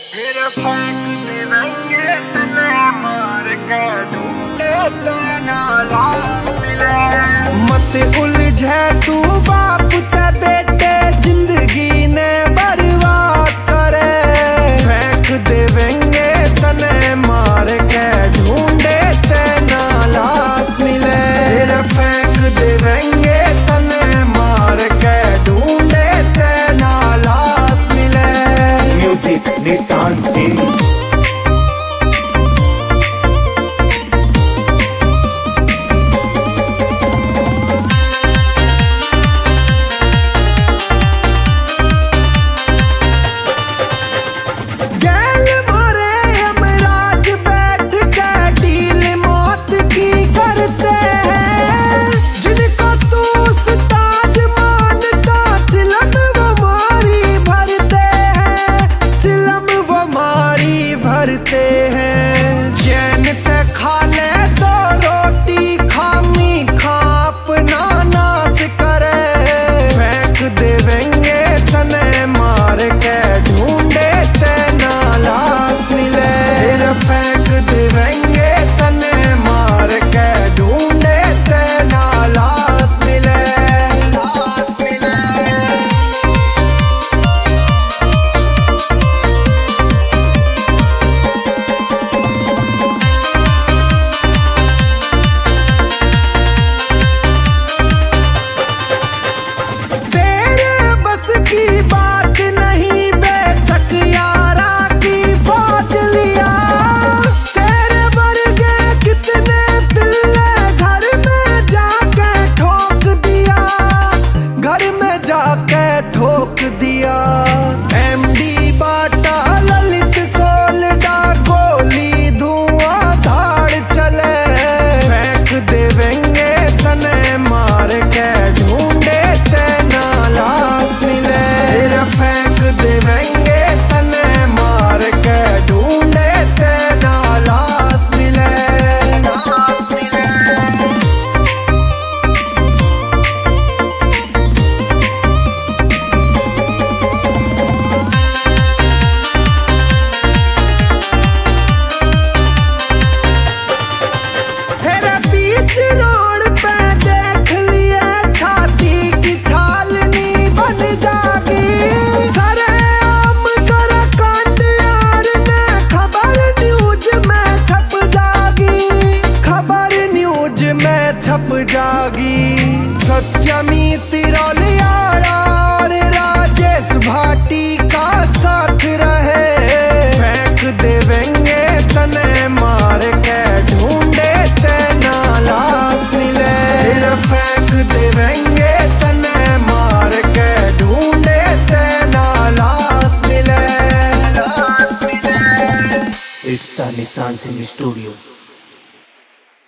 फिर फेंक देंगे तने मार के ढूंढे तना लाश मिले। मत उलझे तू बाप ते बेटे जिंदगी ने बर्बाद करे। फेंक देंगे तने मार के ढूंढे तना लाश मिले। फिर फेंक देंगे तने मार के ढूंढे तना लाश मिले। म्यूजिक निशान सिंह। भरते हैं चैन ते खा ले तो रोटी खामी खाप ना नाश करे। फेंक देंगे तने मार के ढूंढे तना लाश मिले। फिर फेंक देंगे तने मार के ढूंढे तना लाश मिले। लाश मिले। की बात नहीं बेशक यारा की बात लिया। तेरे वर्गे कितने पिल्ले घर में जाके ठोक दिया। घर में जाके ठोक दिया। एमडी बाटा ललित सोलडा गोली धुआं धाड़ चले। फेंक देंगे तने मार के ढूंढे तना लाश मिले। फेंक देंगे तने मार के ढूंढे तना लाश मिले। लाश मिले। मेरे बीच रोड पे देख लिए छाती की छालनी बन जागी। सरे आम कर कांड यार ने खबर न्यूज में छप जागी। खबर न्यूज में छप जागी। सत्यमी तिरोलिया और राजेश भाटी का साथ रहे। फेंक देंगे तने मार के ढूंढे तना लाश मिले। फिर फेंक देंगे तने मार के ढूंढे तना लाश मिले। लाश मिले। इट्स निशान सिंह स्टूडियो।